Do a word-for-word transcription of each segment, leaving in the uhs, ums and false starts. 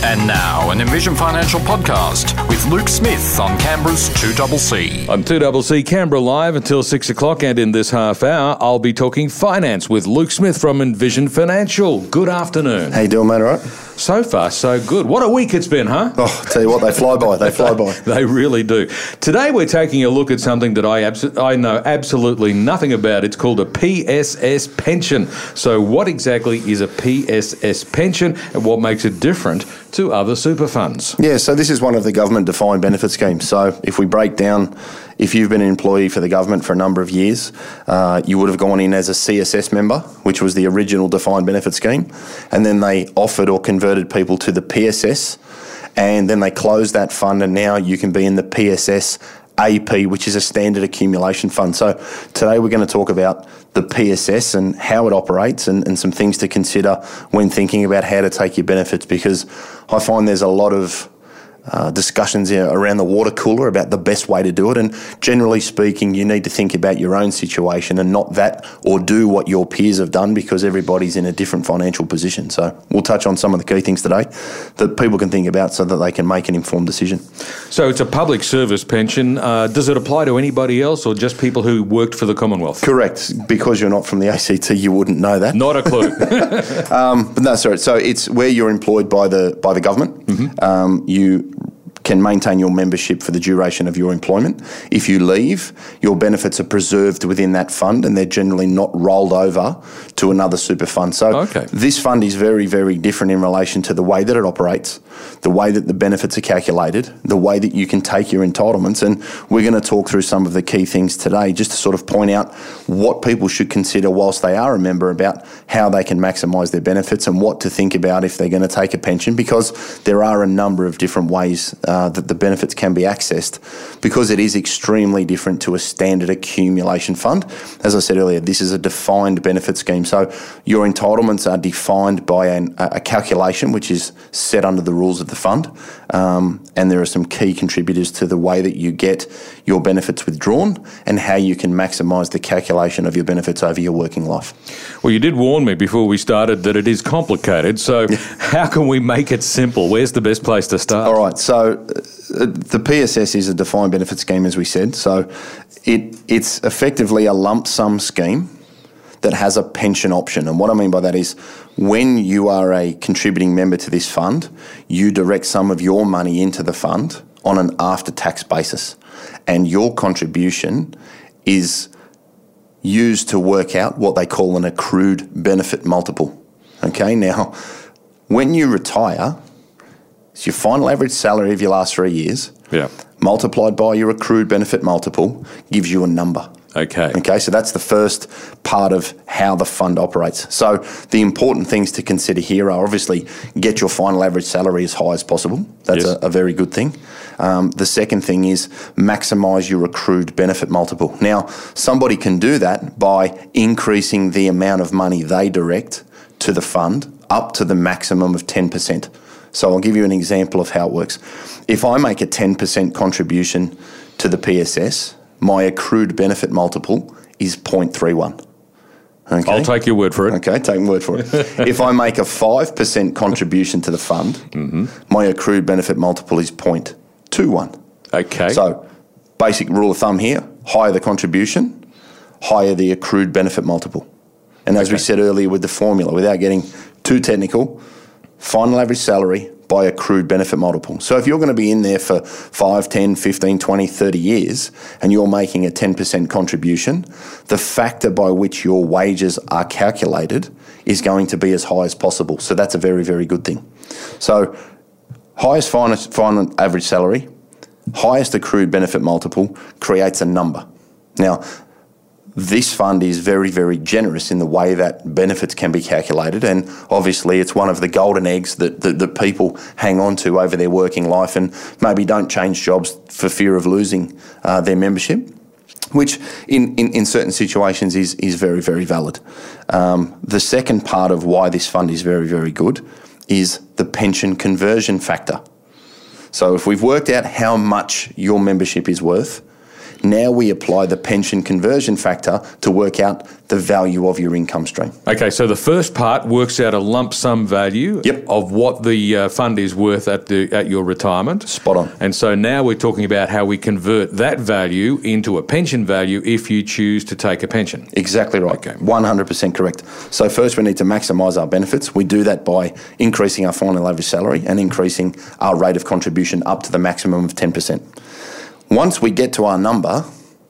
And now, an Envision Financial podcast with Luke Smith on Canberra's two C C. I'm two C C Canberra live until six o'clock, and in this half hour, I'll be talking finance with Luke Smith from Envision Financial. Good afternoon. How you doing, mate? All right? So far, so good. What a week it's been, huh? Oh, tell you what, they fly by. They fly by. They really do. Today, we're taking a look at something that I abso- I know absolutely nothing about. It's called a P S S pension. So what exactly is a P S S pension, and what makes it different to other super funds? Yeah, so this is one of the government defined benefit schemes. So if we break down, if you've been an employee for the government for a number of years, uh, you would have gone in as a C S S member, which was the original defined benefit scheme, and then they offered or converted people to the P S S, and then they closed that fund, and now you can be in the P S S A P, which is a standard accumulation fund. So today we're going to talk about the P S S and how it operates, and, and some things to consider when thinking about how to take your benefits, because I find there's a lot of Uh, discussions you know, around the water cooler about the best way to do it, and generally speaking you need to think about your own situation and not that or do what your peers have done, because everybody's in a different financial position. So we'll touch on some of the key things today that people can think about so that they can make an informed decision. So it's a public service pension. Uh, does it apply to anybody else or just people who worked for the Commonwealth? Correct. Because you're not from the A C T, you wouldn't know that. Not a clue. um, but no, sorry. So it's where you're employed by the by the government. Mm-hmm. Um, you can maintain your membership for the duration of your employment. If you leave, your benefits are preserved within that fund, and they're generally not rolled over to another super fund. So okay. This fund is very, very different in relation to the way that it operates, the way that the benefits are calculated, the way that you can take your entitlements. And we're going to talk through some of the key things today just to sort of point out what people should consider whilst they are a member about how they can maximise their benefits and what to think about if they're going to take a pension, because there are a number of different ways Uh, that the benefits can be accessed, because it is extremely different to a standard accumulation fund. As I said earlier, this is a defined benefit scheme. So your entitlements are defined by an, a calculation which is set under the rules of the fund, um, and there are some key contributors to the way that you get your benefits withdrawn and how you can maximise the calculation of your benefits over your working life. Well, you did warn me before we started that it is complicated, so yeah. How can we make it simple? Where's the best place to start? All right, so uh, the P S S is a defined benefit scheme, as we said. So it it's effectively a lump sum scheme that has a pension option. And what I mean by that is when you are a contributing member to this fund, you direct some of your money into the fund on an after-tax basis, and your contribution is used to work out what they call an accrued benefit multiple. Okay, now, when you retire, it's your final average salary of your last three years, yeah, multiplied by your accrued benefit multiple, gives you a number. Okay. Okay, so that's the first part of how the fund operates. So the important things to consider here are obviously get your final average salary as high as possible. That's yes. a, a very good thing. Um, the second thing is maximise your accrued benefit multiple. Now, somebody can do that by increasing the amount of money they direct to the fund up to the maximum of ten percent. So I'll give you an example of how it works. If I make a ten percent contribution to the P S S, my accrued benefit multiple is zero point three one. Okay? I'll take your word for it. Okay, take my word for it. If I make a five percent contribution to the fund, mm-hmm. my accrued benefit multiple is zero point two one. Okay. So basic rule of thumb here, higher the contribution, higher the accrued benefit multiple. And as okay. we said earlier with the formula, without getting too technical, final average salary by accrued benefit multiple. So if you're going to be in there for five, ten, fifteen, twenty, thirty years and you're making a ten percent contribution, the factor by which your wages are calculated is going to be as high as possible. So that's a very, very good thing. So highest final, final average salary, highest accrued benefit multiple creates a number. Now, this fund is very, very generous in the way that benefits can be calculated, and obviously it's one of the golden eggs that, that, that people hang on to over their working life and maybe don't change jobs for fear of losing uh, their membership, which in, in, in certain situations is, is very, very valid. Um, the second part of why this fund is very, very good is the pension conversion factor. So if we've worked out how much your membership is worth, Now we apply the pension conversion factor to work out the value of your income stream. Okay, so the first part works out a lump sum value Yep. of what the uh, fund is worth at the at your retirement. Spot on. And so now we're talking about how we convert that value into a pension value if you choose to take a pension. Exactly right. Okay. one hundred percent correct. So first we need to maximise our benefits. We do that by increasing our final average salary and increasing our rate of contribution up to the maximum of ten percent. Once we get to our number,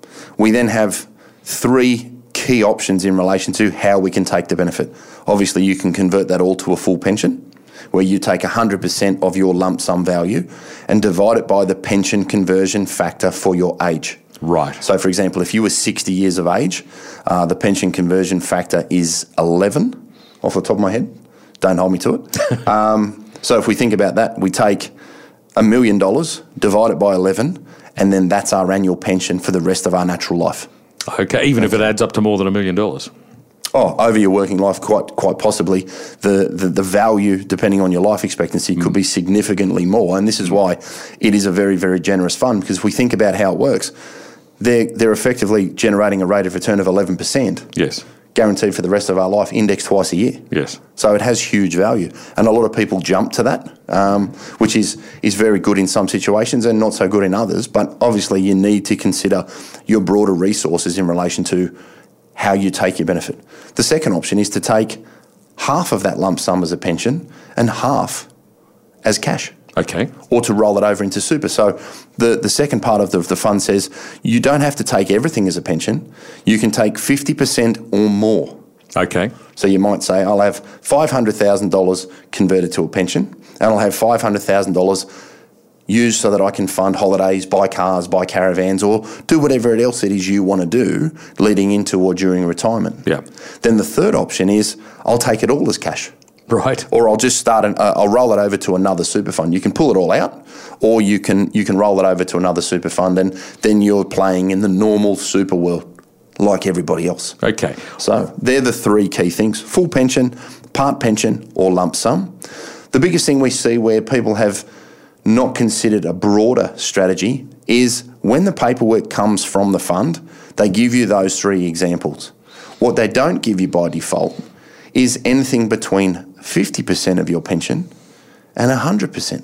we then have three key options in relation to how we can take the benefit. Obviously, you can convert that all to a full pension, where you take one hundred percent of your lump sum value and divide it by the pension conversion factor for your age. Right. So, for example, if you were sixty years of age, uh, the pension conversion factor is eleven off the top of my head. Don't hold me to it. um, so if we think about that, we take a million dollars, divide it by eleven, and then that's our annual pension for the rest of our natural life. Okay, even if it adds up to more than a million dollars. Oh, over your working life, quite quite possibly, the, the, the value, depending on your life expectancy, mm. could be significantly more. And this is why it is a very, very generous fund, because if we think about how it works, they're, they're effectively generating a rate of return of eleven percent. Yes. Guaranteed for the rest of our life, indexed twice a year. Yes. So it has huge value. And a lot of people jump to that, um, which is, is very good in some situations and not so good in others. But obviously you need to consider your broader resources in relation to how you take your benefit. The second option is to take half of that lump sum as a pension and half as cash. Okay. Or to roll it over into super. So the, the second part of the, the fund says you don't have to take everything as a pension. You can take fifty percent or more. Okay. So you might say, I'll have five hundred thousand dollars converted to a pension, and I'll have five hundred thousand dollars used so that I can fund holidays, buy cars, buy caravans, or do whatever else it is you want to do leading into or during retirement. Yeah. Then the third option is I'll take it all as cash. Right. Or I'll just start, an, uh, I'll roll it over to another super fund. You can pull it all out, or you can you can roll it over to another super fund, and then you're playing in the normal super world like everybody else. Okay. So they're the three key things: full pension, part pension, or lump sum. The biggest thing we see where people have not considered a broader strategy is when the paperwork comes from the fund, they give you those three examples. What they don't give you by default is anything between fifty percent of your pension and one hundred percent.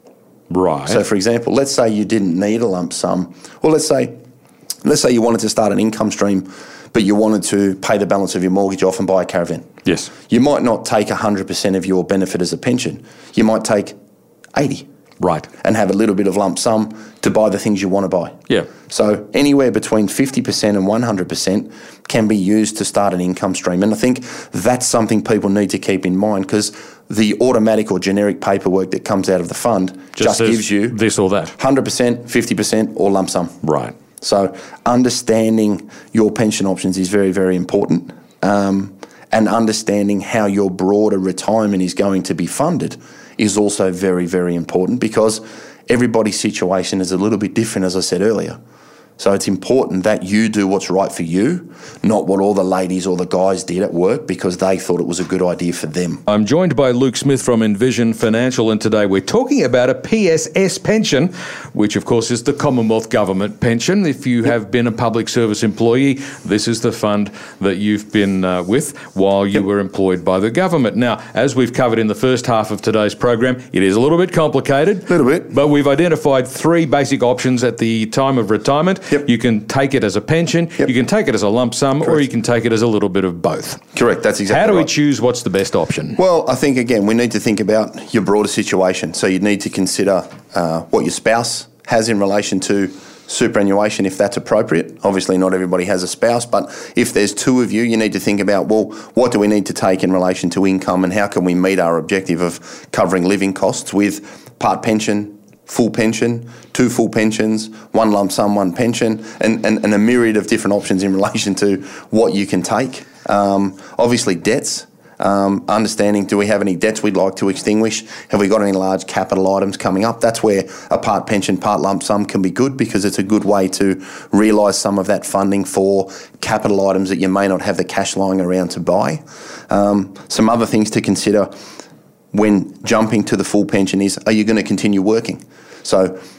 Right. So, for example, let's say you didn't need a lump sum, or let's say, let's say you wanted to start an income stream, but you wanted to pay the balance of your mortgage off and buy a caravan. Yes. You might not take one hundred percent of your benefit as a pension. You might take eighty. Right. And have a little bit of lump sum to buy the things you want to buy. Yeah. So anywhere between fifty percent and one hundred percent can be used to start an income stream. And I think that's something people need to keep in mind, because the automatic or generic paperwork that comes out of the fund just, just gives you this or that. one hundred percent, fifty percent or lump sum. Right. So understanding your pension options is very, very important. Um, and understanding how your broader retirement is going to be funded is also very, very important, because everybody's situation is a little bit different, as I said earlier. So it's important that you do what's right for you, not what all the ladies or the guys did at work because they thought it was a good idea for them. I'm joined by Luke Smith from Envision Financial, and today we're talking about a P S S pension, which of course is the Commonwealth Government pension. If you have been a public service employee, this is the fund that you've been uh, with while you yep. were employed by the government. Now, as we've covered in the first half of today's program, it is a little bit complicated. A little bit. But we've identified three basic options at the time of retirement. Yep. You can take it as a pension, yep. you can take it as a lump sum, Correct. or you can take it as a little bit of both. Correct, that's exactly How do right. we choose what's the best option? Well, I think, again, we need to think about your broader situation. So you need to consider uh, what your spouse has in relation to superannuation, if that's appropriate. Obviously, not everybody has a spouse, but if there's two of you, you need to think about, well, what do we need to take in relation to income, and how can we meet our objective of covering living costs with part pension, full pension, two full pensions, one lump sum, one pension, and, and, and a myriad of different options in relation to what you can take. Um, obviously, debts. Um, understanding, do we have any debts we'd like to extinguish? Have we got any large capital items coming up? That's where a part pension, part lump sum can be good, because it's a good way to realise some of that funding for capital items that you may not have the cash lying around to buy. Um, some other things to consider when jumping to the full pension is, are you going to continue working? So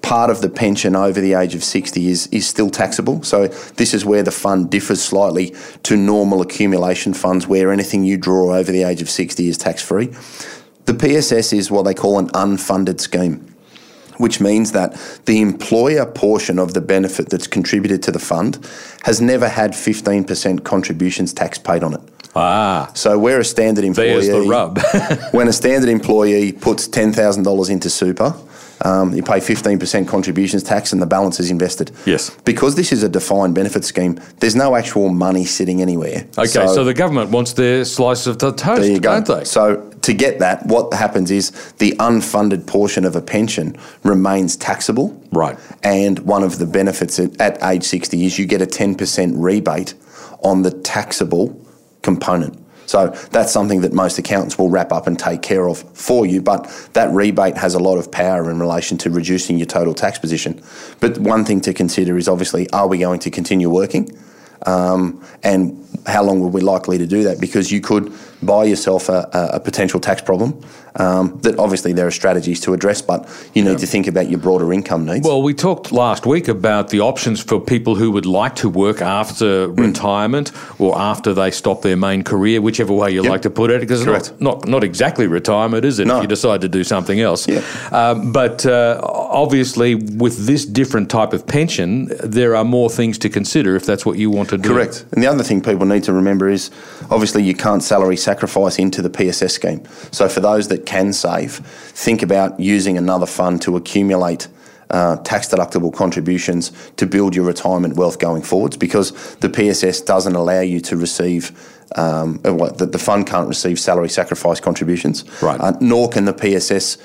part of the pension over the age of sixty is, is still taxable. So this is where the fund differs slightly to normal accumulation funds, where anything you draw over the age of sixty is tax-free. The P S S is what they call an unfunded scheme, which means that the employer portion of the benefit that's contributed to the fund has never had fifteen percent contributions tax paid on it. Ah. So we're a standard employee. There's the rub. When a standard employee puts ten thousand dollars into super, um, you pay fifteen percent contributions tax and the balance is invested. Yes. Because this is a defined benefit scheme, there's no actual money sitting anywhere. Okay, so, so the government wants their slice of the toast, there you go. don't they? So to get that, what happens is the unfunded portion of a pension remains taxable. Right. And one of the benefits at, at age sixty is you get a ten percent rebate on the taxable component. So that's something that most accountants will wrap up and take care of for you, but that rebate has a lot of power in relation to reducing your total tax position. But one thing to consider is obviously, are we going to continue working? Um, and how long were we likely to do that? Because you could buy yourself a, a potential tax problem um, that obviously there are strategies to address, but you need yeah. to think about your broader income needs. Well, we talked last week about the options for people who would like to work after mm. retirement or after they stop their main career, whichever way you yep. like to put it, because it's not, not, not exactly retirement, is it, no. if you decide to do something else? Yeah. Um, but uh, obviously with this different type of pension, there are more things to consider if that's what you want to do. Correct. And the other thing people need to remember is obviously you can't salary sacrifice into the P S S scheme. So for those that can save, think about using another fund to accumulate uh, tax-deductible contributions to build your retirement wealth going forwards, because the P S S doesn't allow you to receive, um, what, the, the fund can't receive salary sacrifice contributions, right. uh, nor can the P S S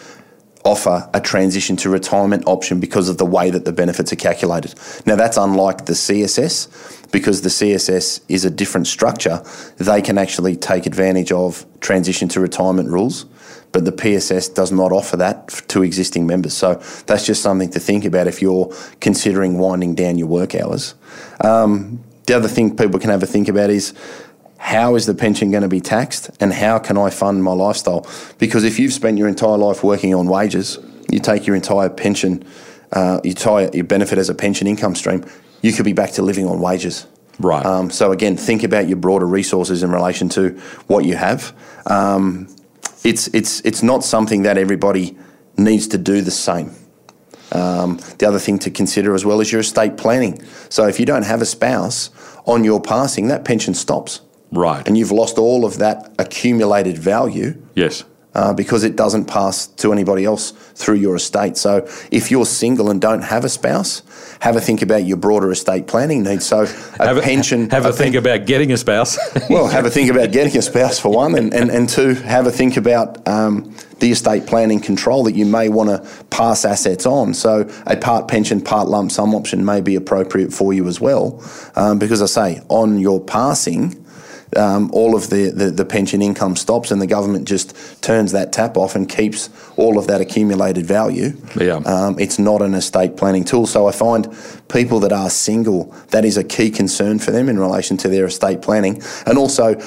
offer a transition to retirement option because of the way that the benefits are calculated. Now, that's unlike the C S S, because the C S S is a different structure. They can actually take advantage of transition to retirement rules, but the P S S does not offer that to existing members. So that's just something to think about if you're considering winding down your work hours. Um, the other thing people can have a think about is, how is the pension going to be taxed and how can I fund my lifestyle? Because if you've spent your entire life working on wages, you take your entire pension, uh, you tie your benefit as a pension income stream, you could be back to living on wages. Right. Um, so again, think about your broader resources in relation to what you have. Um, it's, it's, it's not something that everybody needs to do the same. Um, the other thing to consider as well is your estate planning. So if you don't have a spouse on your passing, that pension stops. Right. And you've lost all of that accumulated value. Yes. Uh, because it doesn't pass to anybody else through your estate. So if you're single and don't have a spouse, have a think about your broader estate planning needs. So a have pension... A, have a, a think pen- about getting a spouse. Well, have a think about getting a spouse for one, and, and, and two, have a think about um, the estate planning control that you may want to pass assets on. So a part pension, part lump sum option may be appropriate for you as well. Um, because I say, on your passing... Um, all of the, the, the pension income stops and the government just turns that tap off and keeps all of that accumulated value. Yeah. Um, it's not an estate planning tool. So I find people that are single, that is a key concern for them in relation to their estate planning, and also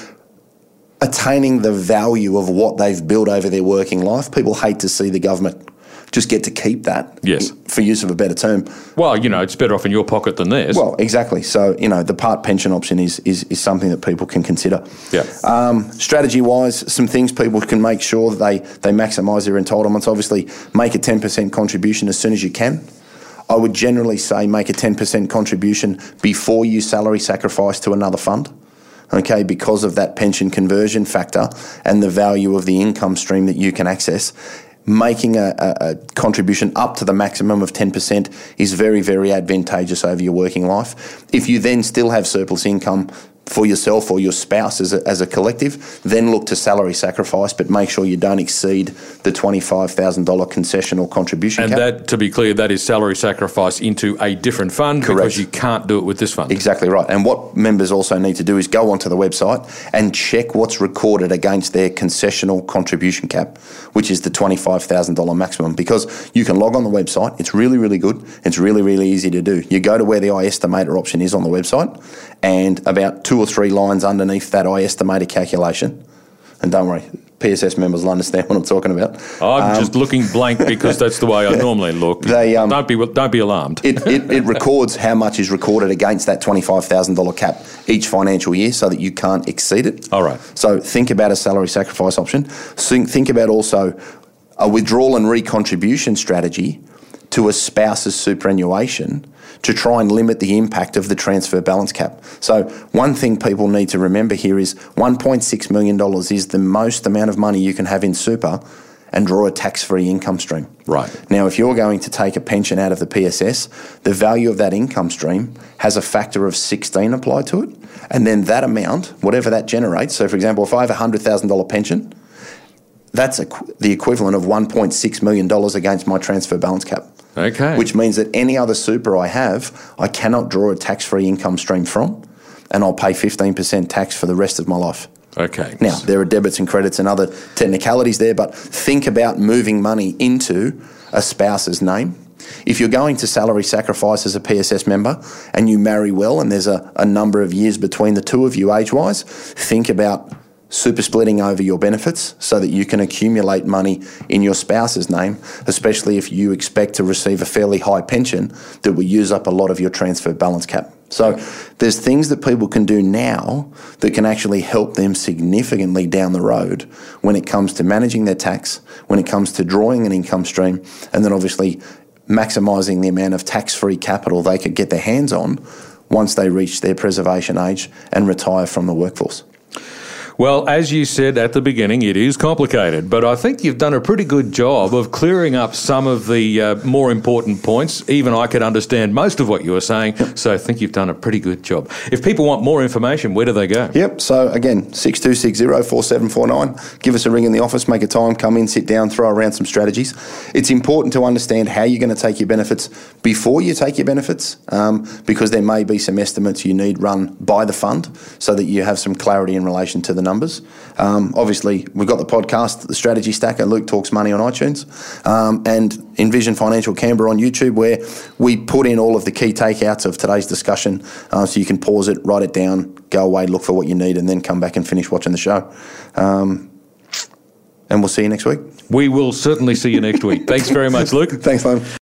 attaining the value of what they've built over their working life. People hate to see the government just get to keep that, yes, for use of a better term. Well, you know, it's better off in your pocket than theirs. Well, exactly. So, you know, the part pension option is is, is something that people can consider. Yeah. Um, strategy-wise, some things people can make sure that they, they maximise their entitlements. Obviously, make a ten percent contribution as soon as you can. I would generally say make a ten percent contribution before you salary sacrifice to another fund. Okay, because of that pension conversion factor and the value of the income stream that you can access. Making a, a, a contribution up to the maximum of ten percent is very, very advantageous over your working life. If you then still have surplus income for yourself or your spouse as a, as a collective, then look to salary sacrifice, but make sure you don't exceed the twenty-five thousand dollars concession or contribution and cap. And that, to be clear, that is salary sacrifice into a different fund. Correct. Because you can't do it with this fund. Exactly right. And what members also need to do is go onto the website and check what's recorded against their concessional contribution cap, which is the twenty-five thousand dollars maximum, because you can log on the website. It's really, really good. It's really, really easy to do. You go to where the iEstimator option is on the website, and about two or three lines underneath that iEstimator calculation, and don't worry, P S S members will understand what I'm talking about. I'm Um, just looking blank because that's the way I normally look. They, um, don't be don't be alarmed. It, it, it records how much is recorded against that twenty-five thousand dollars cap each financial year so that you can't exceed it. All right. So think about a salary sacrifice option. Think, think about also a withdrawal and recontribution strategy to a spouse's superannuation to try and limit the impact of the transfer balance cap. So one thing people need to remember here is one point six million dollars is the most amount of money you can have in super and draw a tax-free income stream. Right. Now, if you're going to take a pension out of the P S S, the value of that income stream has a factor of sixteen applied to it, and then that amount, whatever that generates, so for example, if I have a one hundred thousand dollars pension, that's equ- the equivalent of one point six million dollars against my transfer balance cap. Okay. Which means that any other super I have, I cannot draw a tax-free income stream from, and I'll pay fifteen percent tax for the rest of my life. Okay. Now, there are debits and credits and other technicalities there, but think about moving money into a spouse's name. If you're going to salary sacrifice as a P S S member and you marry well and there's a, a number of years between the two of you age-wise, think about super splitting over your benefits so that you can accumulate money in your spouse's name, especially if you expect to receive a fairly high pension that will use up a lot of your transfer balance cap. So there's things that people can do now that can actually help them significantly down the road when it comes to managing their tax, when it comes to drawing an income stream, and then obviously maximising the amount of tax-free capital they could get their hands on once they reach their preservation age and retire from the workforce. Well, as you said at the beginning, it is complicated, but I think you've done a pretty good job of clearing up some of the uh, more important points. Even I could understand most of what you were saying, so I think you've done a pretty good job. If people want more information, where do they go? Yep, so again, six two six zero, four seven four nine. Give us a ring in the office, make a time, come in, sit down, throw around some strategies. It's important to understand how you're going to take your benefits before you take your benefits, um, because there may be some estimates you need run by the fund so that you have some clarity in relation to the numbers. Um, obviously, we've got the podcast, The Strategy Stacker, Luke Talks Money on iTunes, um, and Envision Financial Canberra on YouTube, where we put in all of the key takeouts of today's discussion, uh, so you can pause it, write it down, go away, look for what you need, and then come back and finish watching the show. Um, and we'll see you next week. We will certainly see you next week. Thanks very much, Luke. Thanks, Lon.